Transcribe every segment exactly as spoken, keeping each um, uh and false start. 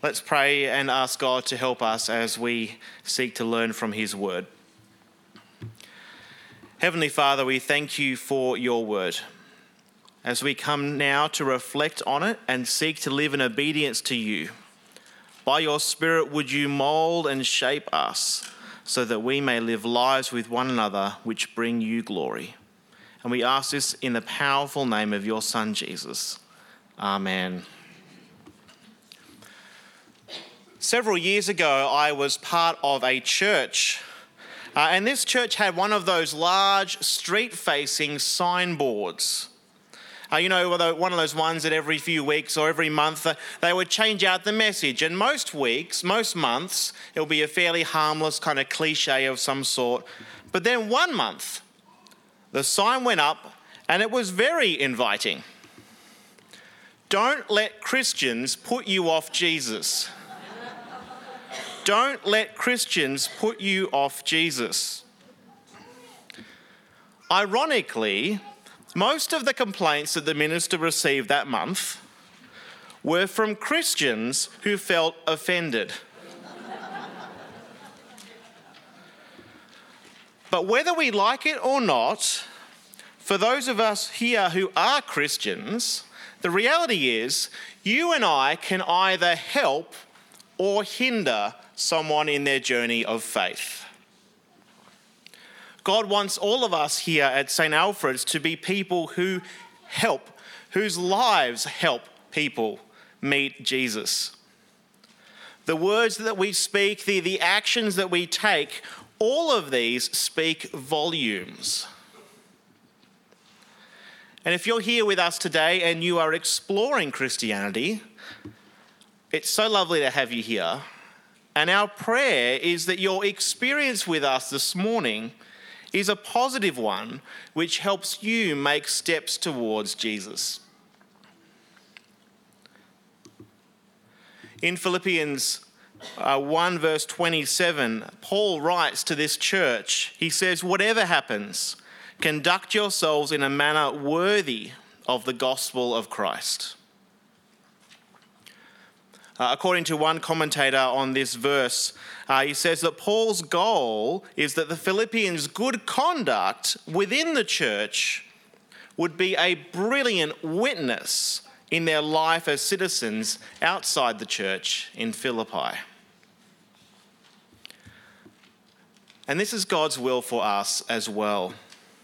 Let's pray and ask God to help us as we seek to learn from his word. Heavenly Father, we thank you for your word. As we come now to reflect on it and seek to live in obedience to you, by your Spirit would you mould and shape us so that we may live lives with one another which bring you glory. And we ask this in the powerful name of your Son, Jesus. Amen. Several years ago, I was part of a church, uh, and this church had one of those large street-facing signboards. Uh, you know, one of those ones that every few weeks or every month, uh, they would change out the message. And most weeks, most months, it'll be a fairly harmless kind of cliche of some sort. But then one month, the sign went up and it was very inviting. Don't let Christians put you off Jesus. Don't let Christians put you off Jesus. Ironically, most of the complaints that the minister received that month were from Christians who felt offended. But whether we like it or not, for those of us here who are Christians, the reality is you and I can either help or hinder someone in their journey of faith. God wants all of us here at Saint Alfred's to be people who help, whose lives help people meet Jesus. The words that we speak, the, the actions that we take, all of these speak volumes. And if you're here with us today and you are exploring Christianity, it's so lovely to have you here. And our prayer is that your experience with us this morning is a positive one which helps you make steps towards Jesus. In Philippians uh, one verse twenty-seven, Paul writes to this church, he says, "Whatever happens, conduct yourselves in a manner worthy of the gospel of Christ." Uh, according to one commentator on this verse, uh, he says that Paul's goal is that the Philippians' good conduct within the church would be a brilliant witness in their life as citizens outside the church in Philippi. And this is God's will for us as well.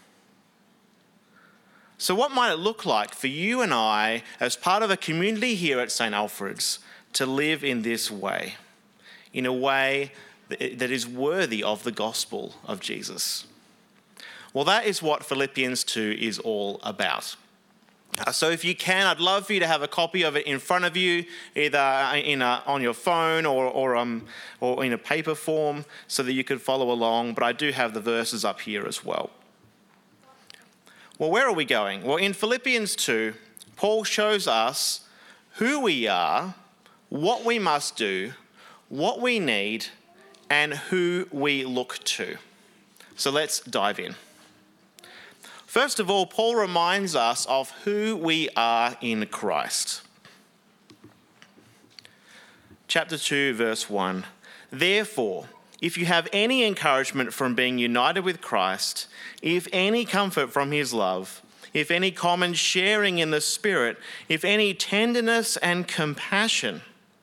So what might it look like for you and I as part of a community here at Saint Alfred's to live in this way, in a way that is worthy of the gospel of Jesus? Well, that is what Philippians two is all about. Uh, so if you can, I'd love for you to have a copy of it in front of you, either in a, on your phone or, or, um, or in a paper form so that you could follow along, but I do have the verses up here as well. Well, where are we going? Well, in Philippians two, Paul shows us who we are, what we must do, what we need, and who we look to. So let's dive in. First of all, Paul reminds us of who we are in Christ. Chapter two, verse one. "Therefore, if you have any encouragement from being united with Christ, if any comfort from his love, if any common sharing in the Spirit, if any tenderness and compassion."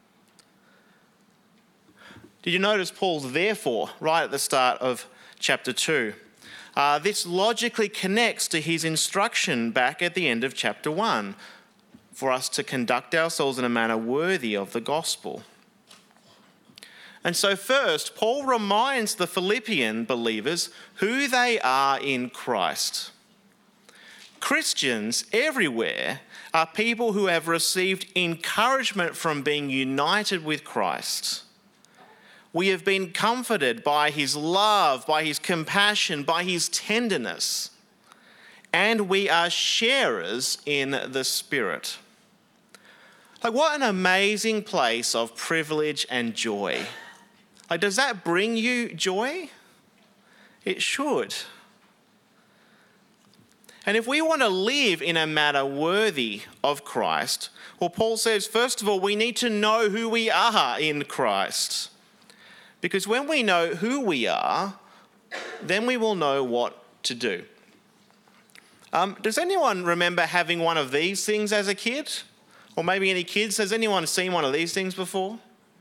Did you notice Paul's "therefore" right at the start of chapter two? Uh, this logically connects to his instruction back at the end of chapter one for us to conduct ourselves in a manner worthy of the gospel. And so first, Paul reminds the Philippian believers who they are in Christ. Christians everywhere are people who have received encouragement from being united with Christ. We have been comforted by his love, by his compassion, by his tenderness, and we are sharers in the Spirit. Like, what an amazing place of privilege and joy. Like, does that bring you joy? It should. And if we want to live in a manner worthy of Christ, well, Paul says, first of all, we need to know who we are in Christ. Because when we know who we are, then we will know what to do. Um, does anyone remember having one of these things as a kid? Or maybe any kids? Has anyone seen one of these things before?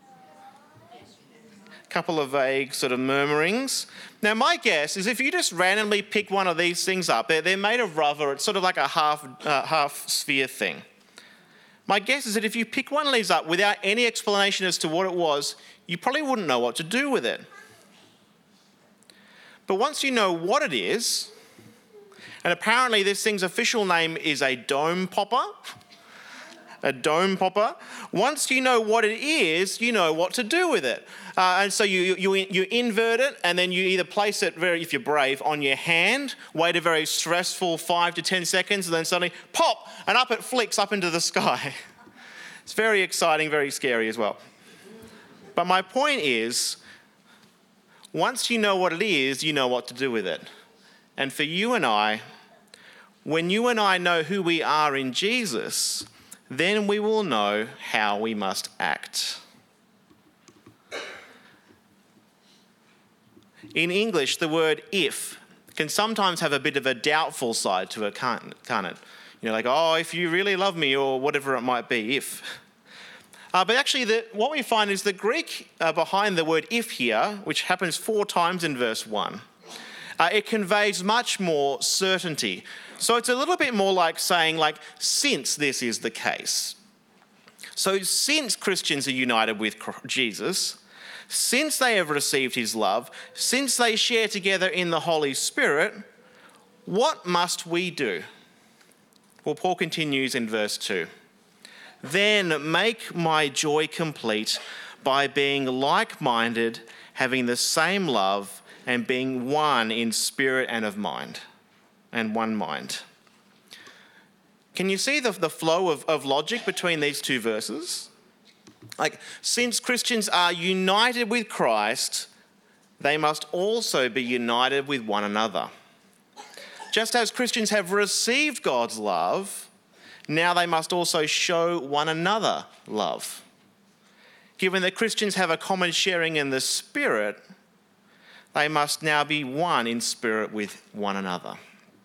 A couple of vague sort of murmurings. Now, my guess is if you just randomly pick one of these things up, they're, they're made of rubber. It's sort of like a half, uh, half sphere thing. My guess is that if you pick one of these up without any explanation as to what it was, you probably wouldn't know what to do with it. But once you know what it is, and apparently this thing's official name is a dome popper, a dome popper. Once you know what it is, you know what to do with it. Uh, and so you, you you invert it, and then you either place it, very, if you're brave, on your hand, wait a very stressful five to ten seconds, and then suddenly pop, and up it flicks up into the sky. It's very exciting, very scary as well. But my point is, once you know what it is, you know what to do with it. And for you and I, when you and I know who we are in Jesus, then we will know how we must act. In English, the word if can sometimes have a bit of a doubtful side to it, can't, can't it? You know, like, oh, if you really love me, or whatever it might be, if. Uh, but actually, the, what we find is the Greek uh, behind the word if here, which happens four times in verse one, uh, it conveys much more certainty. So it's a little bit more like saying, like, since this is the case. So since Christians are united with Jesus, since they have received his love, since they share together in the Holy Spirit, what must we do? Well, Paul continues in verse two. Then make my joy complete by being like-minded, having the same love, and being one in spirit and of mind, and one mind. Can you see the, the flow of, of logic between these two verses? Like, since Christians are united with Christ, they must also be united with one another. Just as Christians have received God's love, now they must also show one another love. Given that Christians have a common sharing in the Spirit, they must now be one in spirit with one another.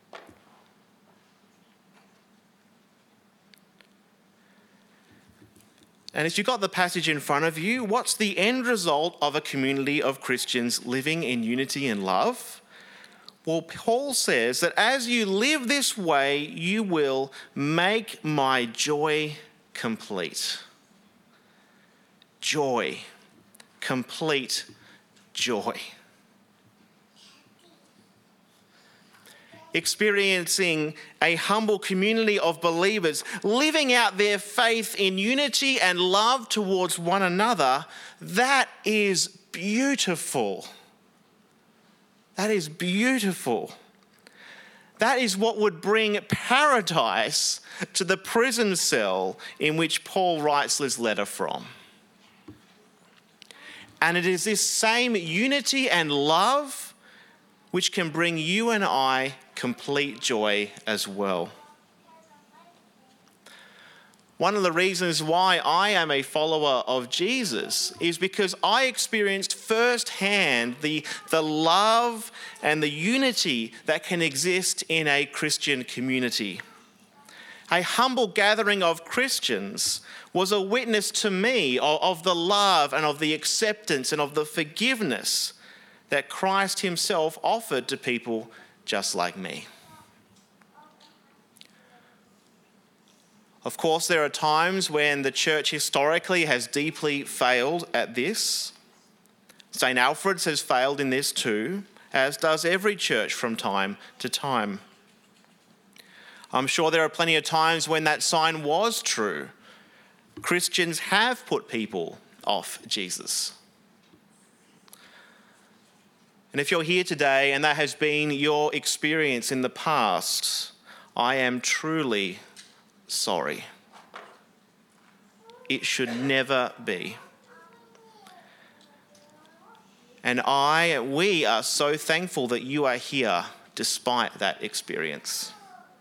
And as you've got the passage in front of you, what's the end result of a community of Christians living in unity and love? Well, Paul says that as you live this way, you will make my joy complete. Joy. Complete joy. Experiencing a humble community of believers, living out their faith in unity and love towards one another, that is beautiful. That is beautiful. That is what would bring paradise to the prison cell in which Paul writes this letter from. And it is this same unity and love which can bring you and I complete joy as well. One of the reasons why I am a follower of Jesus is because I experienced firsthand the, the love and the unity that can exist in a Christian community. A humble gathering of Christians was a witness to me of, of the love and of the acceptance and of the forgiveness that Christ himself offered to people just like me. Of course, there are times when the church historically has deeply failed at this. Saint Alfred's has failed in this too, as does every church from time to time. I'm sure there are plenty of times when that sign was true. Christians have put people off Jesus. And if you're here today and that has been your experience in the past, I am truly sorry. It should never be. And I, we are so thankful that you are here despite that experience.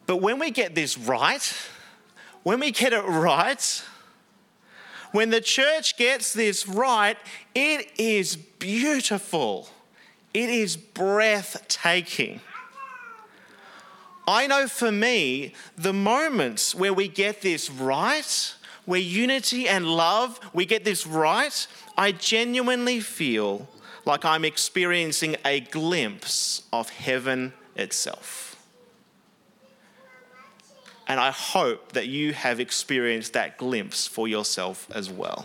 But when we get this right, when we get it right, when the church gets this right, it is beautiful. It is breathtaking. I know for me, the moments where we get this right, where unity and love, we get this right, I genuinely feel like I'm experiencing a glimpse of heaven itself. And I hope that you have experienced that glimpse for yourself as well.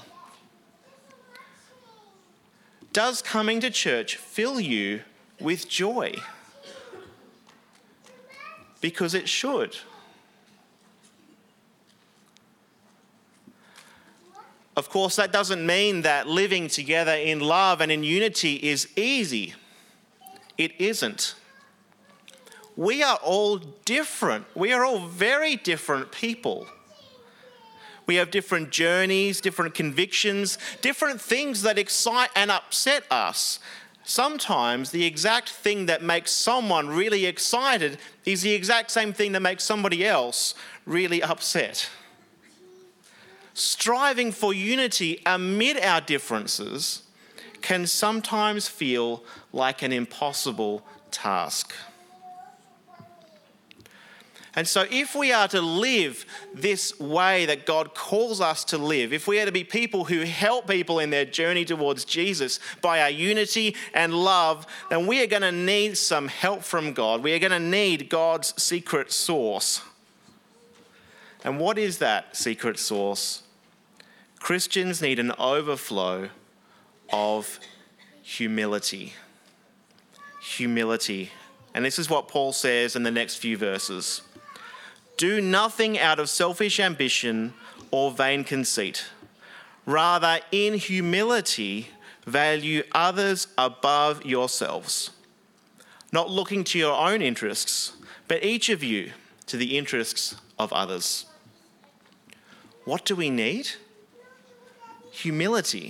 Does coming to church fill you with joy? Because it should. Of course, that doesn't mean that living together in love and in unity is easy. It isn't. We are all different. We are all very different people. We have different journeys, different convictions, different things that excite and upset us. Sometimes the exact thing that makes someone really excited is the exact same thing that makes somebody else really upset. Striving for unity amid our differences can sometimes feel like an impossible task. And so if we are to live this way that God calls us to live, if we are to be people who help people in their journey towards Jesus by our unity and love, then we are going to need some help from God. We are going to need God's secret sauce. And what is that secret sauce? Christians need an overflow of humility. Humility. And this is what Paul says in the next few verses. Do nothing out of selfish ambition or vain conceit. Rather, in humility, value others above yourselves, not looking to your own interests, but each of you to the interests of others. What do we need? Humility.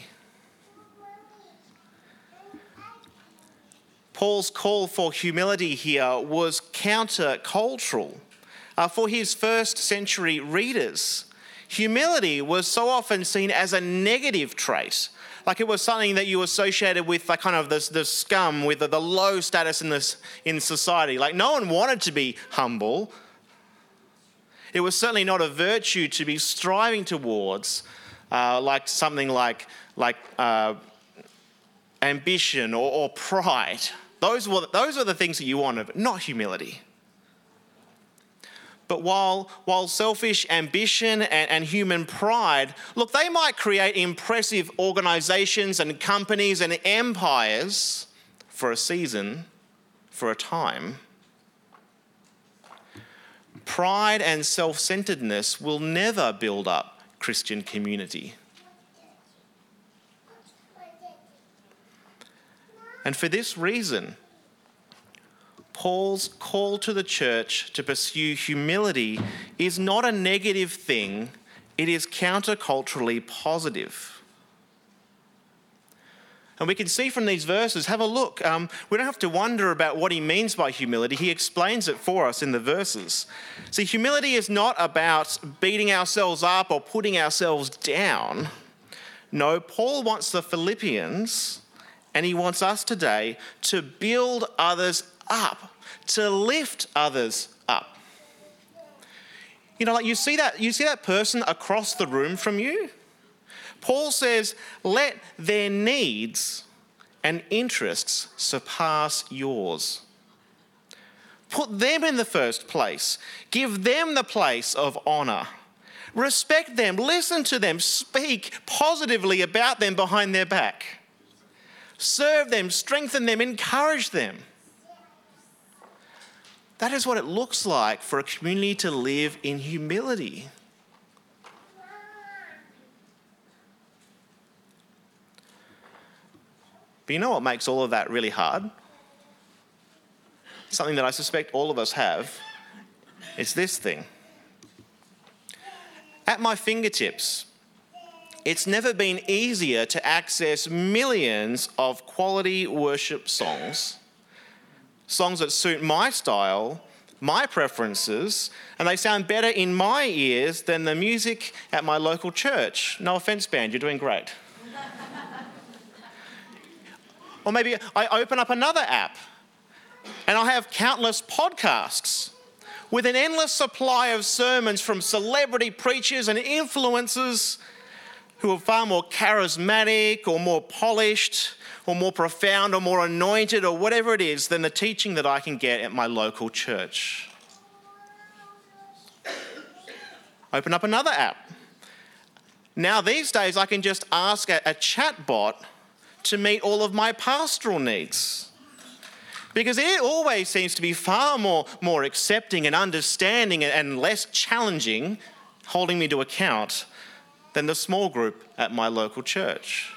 Paul's call for humility here was counter-cultural. Uh, for his first century readers, humility was so often seen as a negative trait. Like it was something that you associated with like kind of the, the scum, with the, the low status in this in society. Like no one wanted to be humble. It was certainly not a virtue to be striving towards, uh, like something like like uh, ambition or, or pride. Those were those were the things that you wanted, but not humility. But while, while selfish ambition and, and human pride, look, they might create impressive organisations and companies and empires for a season, for a time. Pride and self-centeredness will never build up Christian community. And for this reason, Paul's call to the church to pursue humility is not a negative thing, it is counterculturally positive. And we can see from these verses, have a look, um, we don't have to wonder about what he means by humility, he explains it for us in the verses. See, humility is not about beating ourselves up or putting ourselves down. No, Paul wants the Philippians, and he wants us today, to build others up, to lift others up. You know, like you see that, you see that person across the room from you? Paul says, let their needs and interests surpass yours. Put them in the first place. Give them the place of honour. Respect them, listen to them, speak positively about them behind their back. Serve them, strengthen them, encourage them. That is what it looks like for a community to live in humility. But you know what makes all of that really hard? Something that I suspect all of us have. It's this thing. At my fingertips, it's never been easier to access millions of quality worship songs. Songs that suit my style, my preferences, and they sound better in my ears than the music at my local church. No offence, band, you're doing great. Or maybe I open up another app and I have countless podcasts with an endless supply of sermons from celebrity preachers and influencers who are far more charismatic or more polished or more profound or more anointed or whatever it is than the teaching that I can get at my local church. Open up another app. Now these days I can just ask a, a chat bot to meet all of my pastoral needs. Because it always seems to be far more, more accepting and understanding and, and less challenging, holding me to account, than the small group at my local church.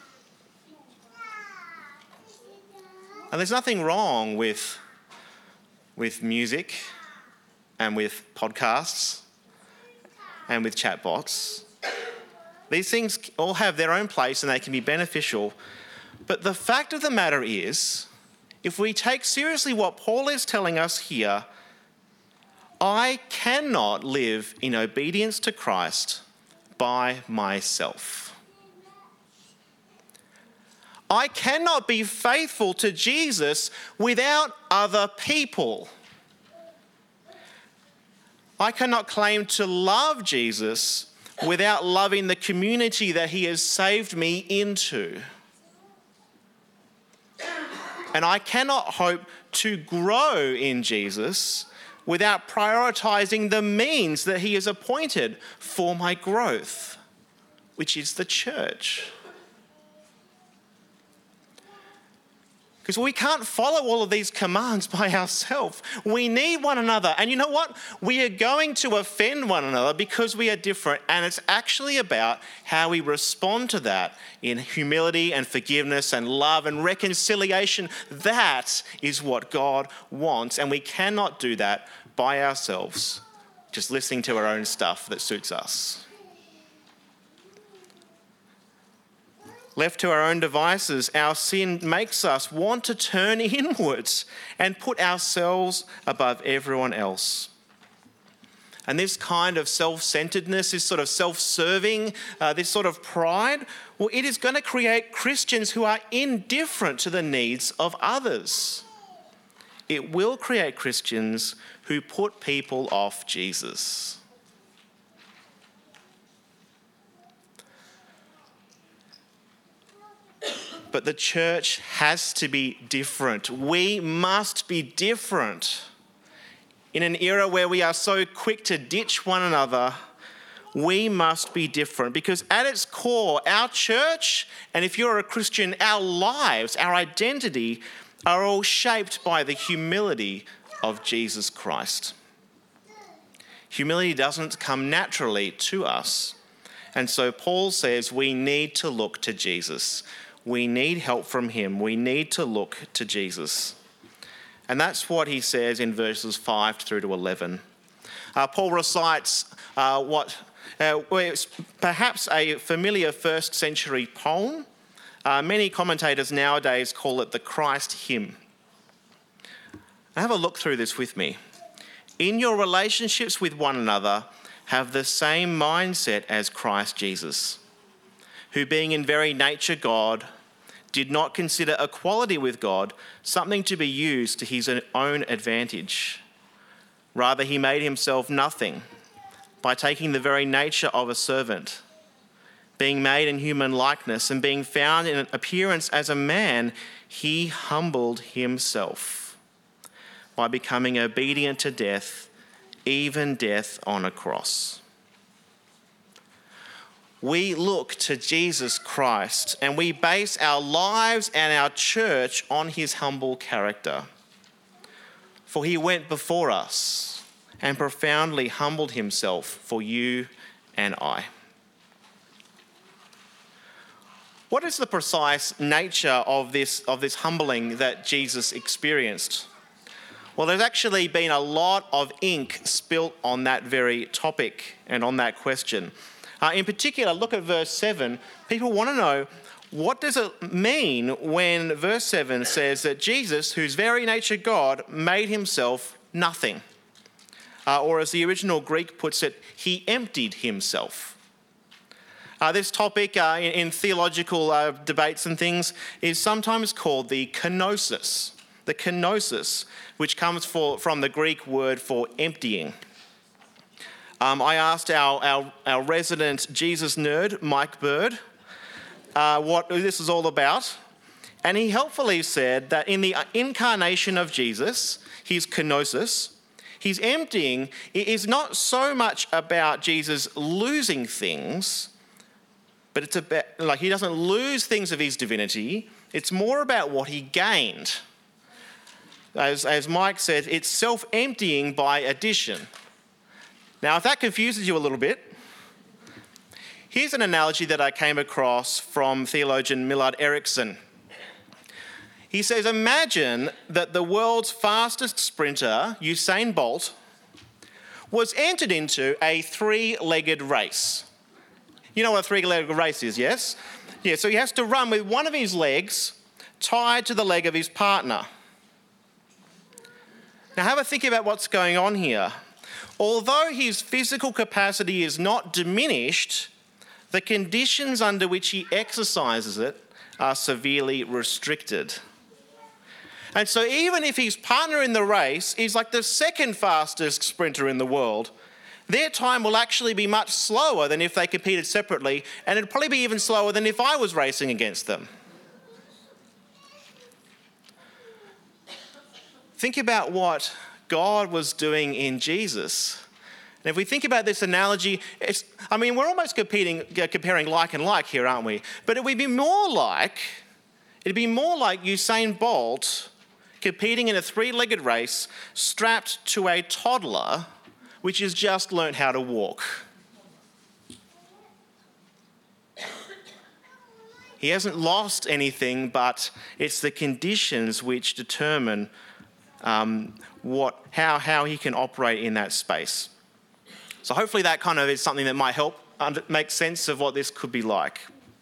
And there's nothing wrong with, with music and with podcasts and with chatbots. These things all have their own place and they can be beneficial. But the fact of the matter is, if we take seriously what Paul is telling us here, I cannot live in obedience to Christ by myself. I cannot be faithful to Jesus without other people. I cannot claim to love Jesus without loving the community that he has saved me into. And I cannot hope to grow in Jesus without prioritizing the means that he has appointed for my growth, which is the church. Because we can't follow all of these commands by ourselves. We need one another. And you know what? We are going to offend one another because we are different. And it's actually about how we respond to that in humility and forgiveness and love and reconciliation. That is what God wants. And we cannot do that by ourselves, just listening to our own stuff that suits us. Left to our own devices, our sin makes us want to turn inwards and put ourselves above everyone else. And this kind of self-centeredness, this sort of self-serving, uh, this sort of pride, well, it is going to create Christians who are indifferent to the needs of others. It will create Christians who put people off Jesus. But the church has to be different. We must be different. In an era where we are so quick to ditch one another, we must be different. Because at its core, our church, and if you're a Christian, our lives, our identity, are all shaped by the humility of Jesus Christ. Humility doesn't come naturally to us. And so Paul says we need to look to Jesus. We need help from him. We need to look to Jesus. And that's what he says in verses five through to eleven. Uh, Paul recites uh, what uh, is perhaps a familiar first century poem. Uh, many commentators nowadays call it the Christ hymn. Have a look through this with me. In your relationships with one another, have the same mindset as Christ Jesus, who being in very nature God, did not consider equality with God something to be used to his own advantage. Rather, he made himself nothing by taking the very nature of a servant. Being made in human likeness and being found in appearance as a man, he humbled himself by becoming obedient to death, even death on a cross. We look to Jesus Christ and we base our lives and our church on his humble character. For he went before us and profoundly humbled himself for you and I. What is the precise nature of this, of this humbling that Jesus experienced? Well, there's actually been a lot of ink spilt on that very topic and on that question. Uh, in particular, look at verse seven. People want to know, what does it mean when verse seven says that Jesus, whose very nature God, made himself nothing? Uh, or as the original Greek puts it, he emptied himself. Uh, this topic uh, in, in theological uh, debates and things is sometimes called the kenosis. The kenosis, which comes for, from the Greek word for emptying. Um, I asked our, our, our resident Jesus nerd, Mike Bird, uh, what this is all about. And he helpfully said that in the incarnation of Jesus, his kenosis, his emptying is not so much about Jesus losing things, but it's about, like, he doesn't lose things of his divinity. It's more about what he gained. As, as Mike said, it's self-emptying by addition. Now, if that confuses you a little bit, here's an analogy that I came across from theologian Millard Erickson. He says, imagine that the world's fastest sprinter, Usain Bolt, was entered into a three-legged race. You know what a three-legged race is, yes? Yeah, so he has to run with one of his legs tied to the leg of his partner. Now have a think about what's going on here. Although his physical capacity is not diminished, the conditions under which he exercises it are severely restricted. And so even if his partner in the race is like the second fastest sprinter in the world, their time will actually be much slower than if they competed separately, and it'd probably be even slower than if I was racing against them. Think about what God was doing in Jesus. And if we think about this analogy, it's, I mean, we're almost competing, comparing like and like here, aren't we? But it would be more like, it'd be more like Usain Bolt competing in a three-legged race strapped to a toddler which has just learnt how to walk. He hasn't lost anything, but it's the conditions which determine um, what, how, how he can operate in that space. So hopefully that kind of is something that might help under, make sense of what this could be like.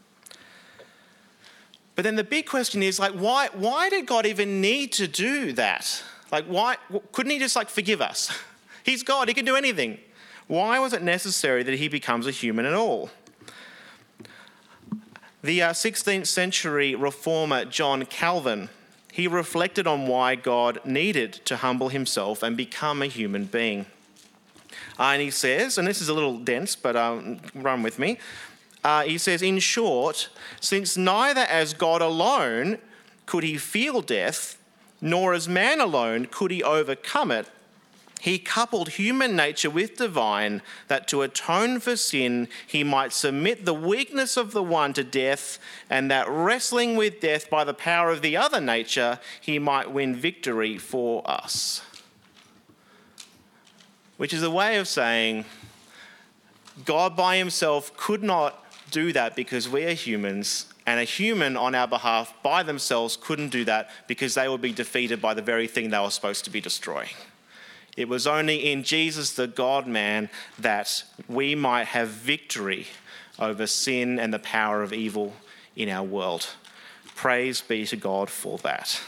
But then the big question is, like, why, why did God even need to do that? Like, why couldn't he just, like, forgive us? He's God, he can do anything. Why was it necessary that he becomes a human at all? The uh, sixteenth century reformer John Calvin, he reflected on why God needed to humble himself and become a human being. Uh, and he says, and this is a little dense, but um, run with me. Uh, he says, in short, since neither as God alone could he feel death, nor as man alone could he overcome it, he coupled human nature with divine, that to atone for sin, he might submit the weakness of the one to death, and that wrestling with death by the power of the other nature, he might win victory for us. Which is a way of saying God by himself could not do that because we are humans, and a human on our behalf by themselves couldn't do that because they would be defeated by the very thing they were supposed to be destroying. It was only in Jesus, the God-man, that we might have victory over sin and the power of evil in our world. Praise be to God for that.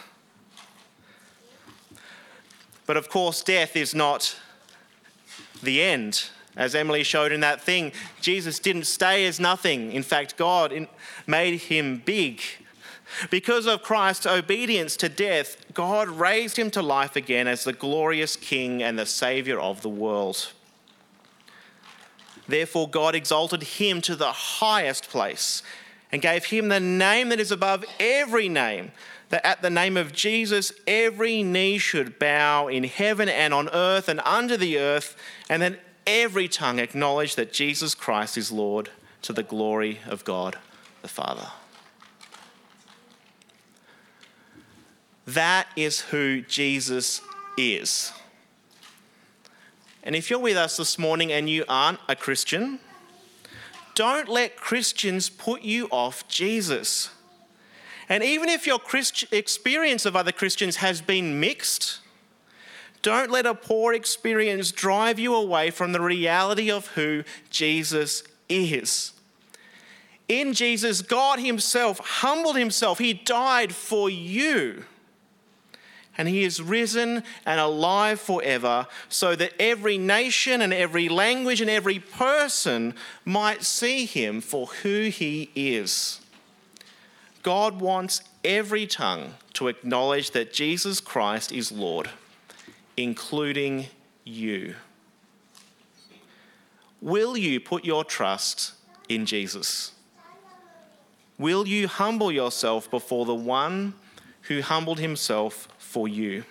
But of course, death is not the end. As Emily showed in that thing, Jesus didn't stay as nothing. In fact, God made him big. Because of Christ's obedience to death, God raised him to life again as the glorious King and the Saviour of the world. Therefore, God exalted him to the highest place and gave him the name that is above every name, that at the name of Jesus, every knee should bow in heaven and on earth and under the earth, and that every tongue acknowledge that Jesus Christ is Lord, to the glory of God the Father. That is who Jesus is. And if you're with us this morning and you aren't a Christian, don't let Christians put you off Jesus. And even if your Christ- experience of other Christians has been mixed, don't let a poor experience drive you away from the reality of who Jesus is. In Jesus, God himself humbled himself. He died for you. And he is risen and alive forever, so that every nation and every language and every person might see him for who he is. God wants every tongue to acknowledge that Jesus Christ is Lord, including you. Will you put your trust in Jesus? Will you humble yourself before the one who humbled himself for you?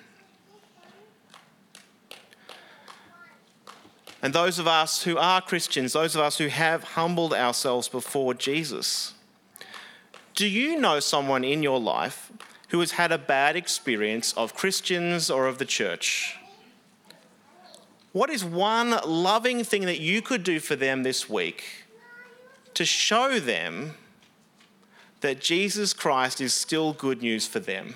And those of us who are Christians, those of us who have humbled ourselves before Jesus, do you know someone in your life who has had a bad experience of Christians or of the church? What is one loving thing that you could do for them this week to show them that Jesus Christ is still good news for them?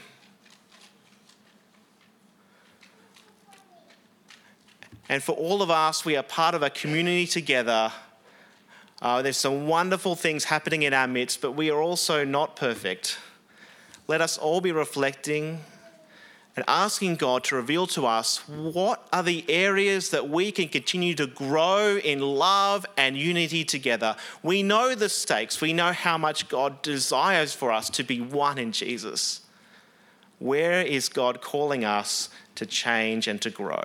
And for all of us, we are part of a community together. Uh, there's some wonderful things happening in our midst, but we are also not perfect. Let us all be reflecting and asking God to reveal to us what are the areas that we can continue to grow in love and unity together. We know the stakes. We know how much God desires for us to be one in Jesus. Where is God calling us to change and to grow?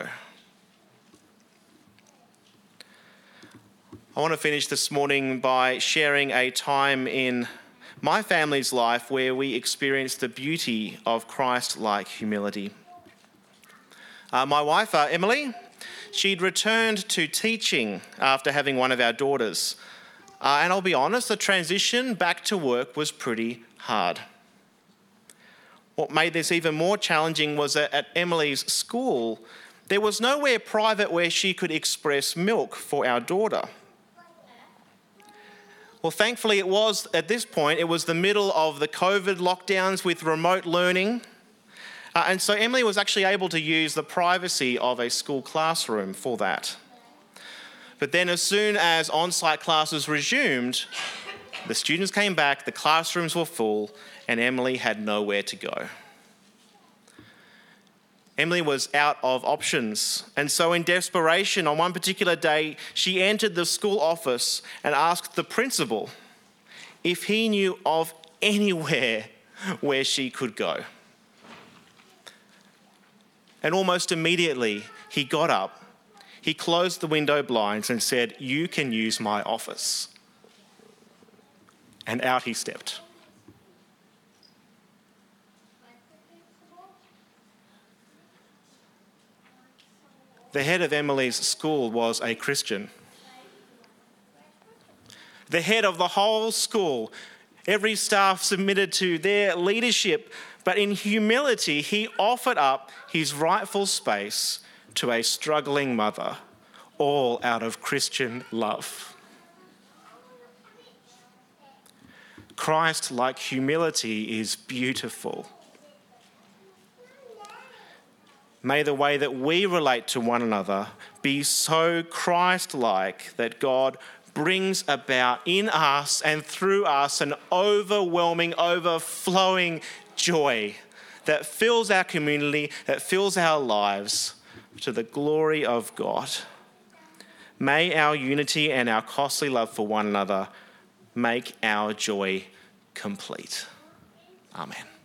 I want to finish this morning by sharing a time in my family's life where we experienced the beauty of Christ-like humility. Uh, my wife, uh, Emily, she'd returned to teaching after having one of our daughters. Uh, and I'll be honest, the transition back to work was pretty hard. What made this even more challenging was that at Emily's school, there was nowhere private where she could express milk for our daughter. Well, thankfully it was, at this point, it was the middle of the COVID lockdowns with remote learning. Uh, and so Emily was actually able to use the privacy of a school classroom for that. But then as soon as on-site classes resumed, the students came back, the classrooms were full, and Emily had nowhere to go. Emily was out of options, and so in desperation, on one particular day, she entered the school office and asked the principal if he knew of anywhere where she could go. And almost immediately, he got up, he closed the window blinds and said, "You can use my office." And out he stepped. The head of Emily's school was a Christian. The head of the whole school, every staff submitted to their leadership, but in humility, he offered up his rightful space to a struggling mother, all out of Christian love. Christ-like humility is beautiful. May the way that we relate to one another be so Christ-like that God brings about in us and through us an overwhelming, overflowing joy that fills our community, that fills our lives to the glory of God. May our unity and our costly love for one another make our joy complete. Amen.